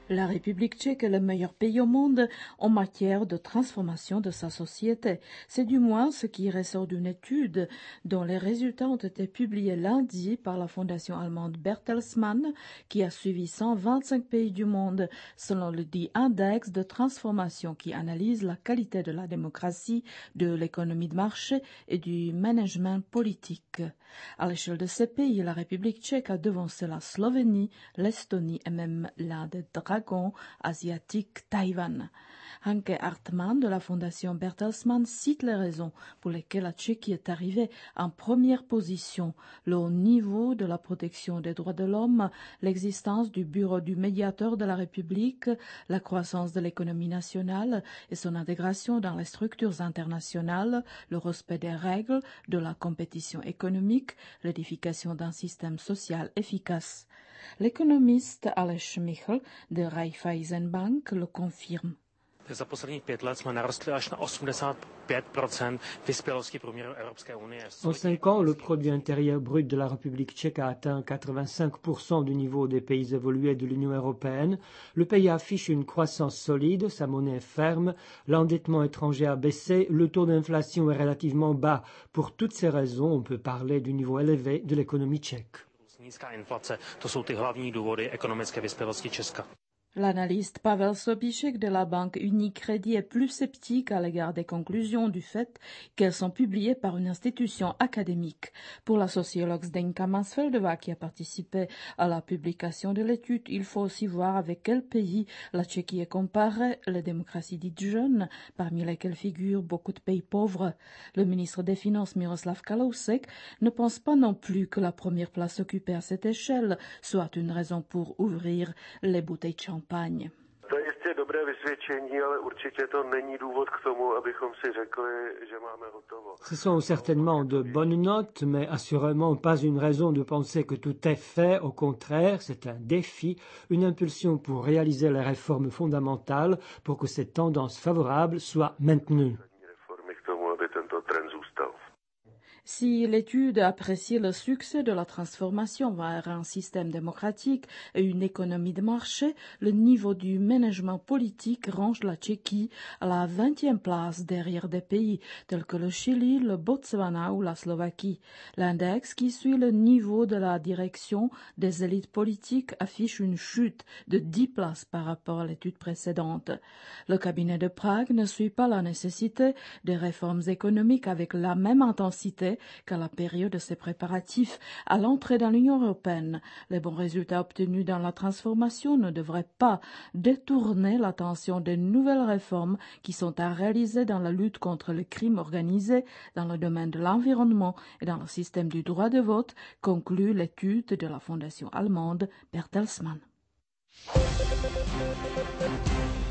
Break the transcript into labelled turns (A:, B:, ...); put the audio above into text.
A: La République tchèque est le meilleur pays au monde en matière de transformation de sa société. C'est du moins ce qui ressort d'une étude dont les résultats ont été publiés lundi par la fondation allemande Bertelsmann, qui a suivi 125 pays du monde selon le dit index de transformation qui analyse la qualité de la démocratie, de l'économie de marché et du management politique. À l'échelle de ces pays, la République tchèque a devancé la Slovénie, l'Estonie et même l'un des dragons asiatiques, Taïwan. Hanke Hartmann de la fondation Bertelsmann cite les raisons pour lesquelles la Tchéquie est arrivée en première position: le haut niveau de la protection des droits de l'homme, l'existence du bureau du médiateur de la République, la croissance de l'économie nationale et son intégration dans les structures internationales, le respect des règles de la compétition économique, l'édification d'un système social efficace. L'économiste Aleš Michl de Raiffeisenbank le confirme.
B: Za posledních 5 let jsme narostli až na 85% vyspělosti průměru Evropské unie.
C: En 5 ans, le produit intérieur brut de la République tchèque a atteint 85% du niveau des pays évolués de l'Union européenne. Le pays affiche une croissance solide, sa monnaie est ferme, l'endettement étranger a baissé, le taux d'inflation est relativement bas. Pour toutes ces raisons, on peut parler du niveau élevé de l'économie tchèque.
B: Nízká inflace, to jsou ty hlavní důvody ekonomické vyspělosti Česka.
A: L'analyste Pavel Sobíšek de la banque Unicredit est plus sceptique à l'égard des conclusions du fait qu'elles sont publiées par une institution académique. Pour la sociologue Zdenka Mansfeldová, qui a participé à la publication de l'étude, il faut aussi voir avec quel pays la Tchéquie est comparée, les démocraties dites jeunes, parmi lesquelles figurent beaucoup de pays pauvres. Le ministre des Finances Miroslav Kalousek ne pense pas non plus que la première place occupée à cette échelle soit une raison pour ouvrir les bouteilles de champagne.
D: To je jistě dobré vysvědčení, ale určitě to není důvod k tomu, abychom si řekli, že máme hotovo.
C: Ce sont certainement de bonnes notes, mais assurément pas une raison de penser que tout est fait. Au contraire, c'est un défi, une impulsion pour réaliser les réformes fondamentales pour que cette tendance favorable soit maintenue.
D: Reformy k tomu, aby tento trend zůstal.
A: Si l'étude apprécie le succès de la transformation vers un système démocratique et une économie de marché, le niveau du management politique range la Tchéquie à la 20e place derrière des pays tels que le Chili, le Botswana ou la Slovaquie. L'index qui suit le niveau de la direction des élites politiques affiche une chute de 10 places par rapport à l'étude précédente. Le cabinet de Prague ne suit pas la nécessité des réformes économiques avec la même intensité qu'à la période de ses préparatifs à l'entrée dans l'Union européenne. Les bons résultats obtenus dans la transformation ne devraient pas détourner l'attention des nouvelles réformes qui sont à réaliser dans la lutte contre le crime organisé, dans le domaine de l'environnement et dans le système du droit de vote, conclut l'étude de la fondation allemande Bertelsmann.